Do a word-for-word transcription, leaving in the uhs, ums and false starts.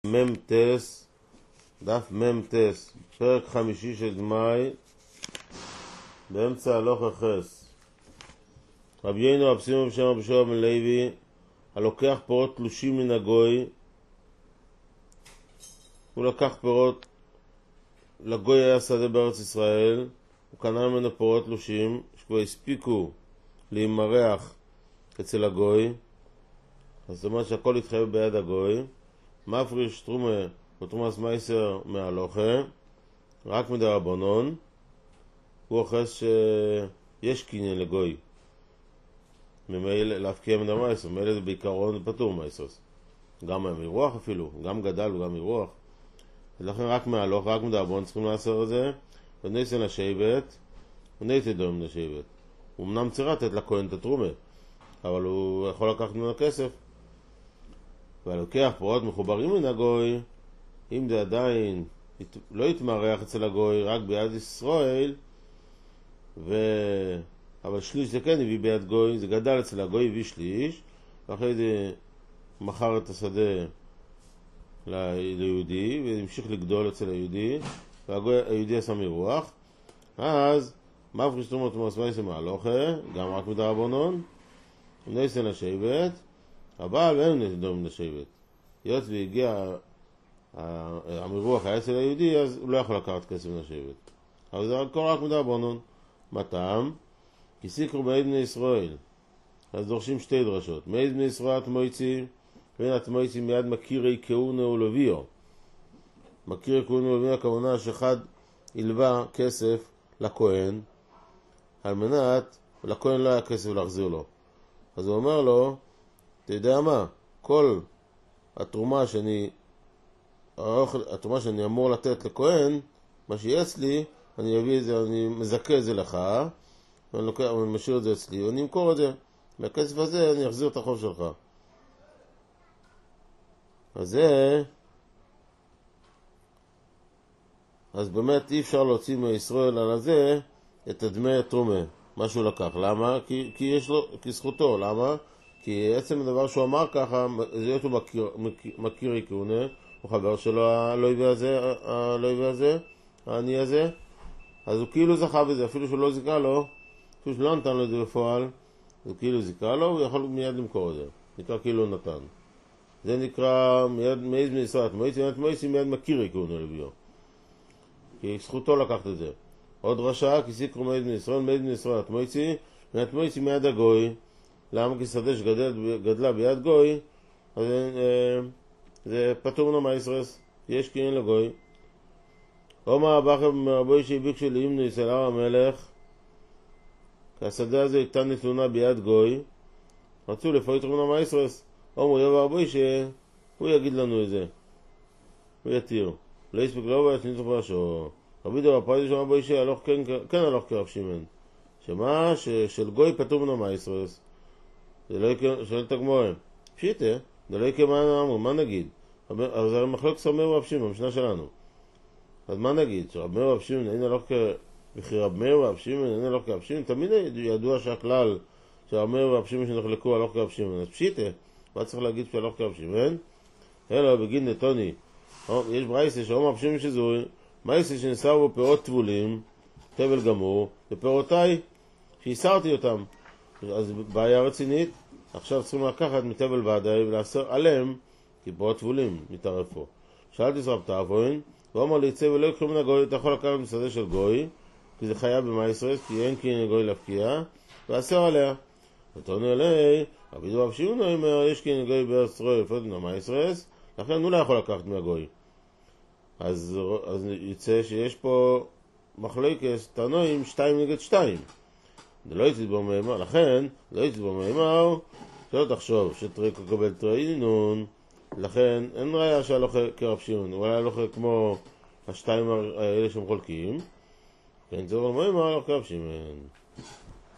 ממתס, דף ממתס, פרק חמישי של דמאי, באמצע הלוך החס. רבי יינו רב סימון בשם רבי יהושע בן לוי, הלוקח פירות תלושים מן הגוי, הוא לקח פירות, לגוי היה שדה בארץ ישראל, הוא קנה ממנו פירות תלושים, שכבר הספיקו להימרח אצל הגוי, אז זאת אומרת שהכל התחייב ביד הגוי. מפריש תרומה ותרומס מייסר מהלוכה, רק מדרבנן, הוא אוחז שיש קניין לגוי, ממילא להפקיע מן המייסר, ממילא זה בעיקרון פטור מייסר, גם מרוח אפילו, גם גדל וגם מרוח, ולכן רק מהלוך, רק מדרבנן צריכים לעשות את זה. וניסן לשבט, וניתן דום לשבט, הוא אמנם צריך לתת לכהן את התרומה, אבל הוא יכול לקחת ממנו כסף. והלוקח פירות מחוברים מן הגוי, אם זה עדיין לא יתמרח אצל הגוי, רק ביד ישראל, ו... אבל שליש זה כן הביא ביד גוי, זה גדל אצל הגוי, הביא שליש, ואחרי זה מכר את השדה ליהודי, והמשיך לגדול אצל היהודי, והיהודי עשה מרוח. אז מפריש תרומות ומסמייסר מהלוכה, גם רק מדרבנן, וניסן לשבט, הבעל ואין נדום לשבט. היות והגיע המרוח היה אצל היהודי, אז הוא לא יכול לקחת כסף לשבט. אבל זה הכל רק מדרבנן. מה טעם? כי סיקרו מעיד בני ישראל. אז דורשים שתי דרשות. מעיד בני ישראל התמויצי, ואין התמויצי מיד מכירי כהונה ולוויו. מכירי כהונה ולוויו, הכוונה שאחד ילווה כסף לכהן, על מנת, לכהן לא היה כסף להחזיר לו. אז הוא אומר לו, אתה יודע מה? כל התרומה שאני, התרומה שאני אמור לתת לכהן, מה שיש לי, אני אביא את זה, אני מזכה את זה לך, ואני לוקח, אני משאיר את זה אצלי, ואני אמכור את זה. מהכסף הזה אני אחזיר את החוב שלך. אז זה, אז באמת אי אפשר להוציא מישראל על הזה את דמי התרומה, מה שהוא לקח. למה? כי, כי יש לו, כי זכותו. למה? כי עצם הדבר שהוא אמר ככה, זה להיות הוא מכיר, מכיר כהונה, הוא חבר שלו, הלויבי הזה, הלויבי הזה, העני הזה, אז הוא כאילו זכה בזה, אפילו שהוא לא זיקה לו, אפילו שלא נתן לו את זה בפועל, הוא כאילו זיקה לו, הוא יכול מיד למכור את זה. נקרא כאילו נתן. זה נקרא מיד מעיד בני ישראל, מועצי מיד מועצי מיד מכיר כהונה לביו. כי זכותו לקחת את זה. עוד רשע, כי סיקרו מעיד בני ישראל, מעיד בני ישראל, מועצי, מיד מועצי מיד הגוי. למה? כי שדה שגדלה ביד גוי, אז אה, זה פטור מן המייסרס, יש קניין לגוי. אומר הבחר מרבוי שהביקשו לימנו אצל הר המלך, כי השדה הזה איתן נתונה ביד גוי, רצו לפויטר מן המייסרס. אומר יבוא רבוי שהוא יגיד לנו את זה, הוא יתיר. לא יספק לא בית ניתוח פרשו. רבי דבר פרדי שאומר רבוי שהלוך כן, כן הלוך כרב שמעון. שמה? של גוי פטור מן המייסרס. זה לא יקרה, שואלת הגמורה, פשיטה, זה לא יקרה מה אמרו, מה נגיד? אז הרי מחלוק סרמר ורב שמעון, במשנה שלנו. אז מה נגיד? שרב מאיר ורב שמעון אין הלוך וכי רב מאיר ורב שמעון אין הלוך כרב שמעון, תמיד ידוע שהכלל שרב מאיר ורב שמעון שנחלקו הלוך כרב שמעון, אז פשיטה, מה צריך להגיד שהלוך כרב שמעון? אלא בגין נתוני, יש ברייסה שאומר רב שמעון שזורי, מייסה שנסר בו פירות טבולים, תבל גמור, ופירותיי שהסרתי אותם. אז בעיה רצינית, עכשיו צריכים לקחת מתבל ועדיי ולאסר עליהם, כי פה הטבולים מתערף פה. שאלתי סרב תאבוין, הוא אמר לי, צא ולא יקחו מן הגוי, אתה יכול לקחת משדה של גוי, כי זה חייב במייסרס, כי אין קניין גוי להפקיע, ואסר עליה. ותענו אלי, רבי דבר שמעון אומר, יש קניין גוי בארץ ישראל לפחות מן המייסרס, לכן הוא לא יכול לקחת מהגוי. אז, אז יצא שיש פה מחלוקת, תענועים שתיים נגד שתיים. זה לא יצא בו מאמר, לכן לא יצא בו מאמר, שלא תחשוב שתראה כקבל תראי נון, לכן אין ראיה שהלוכה כרב שמעון, הוא היה הלוכה כמו השתיים האלה שהם חולקים, כן, זה בו מאמר הלוכה כרב שמעון.